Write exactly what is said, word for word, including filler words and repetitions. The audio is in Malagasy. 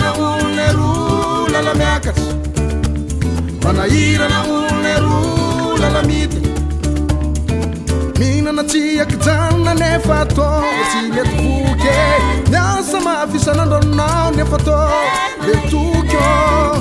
Manahirana olona roa lala miakatra, manahirana olona roa lala mity. Minana tsiaka janona nefa atao tsy mety voky, niasa mahafisan'andro aminao nefa atao very tokyo.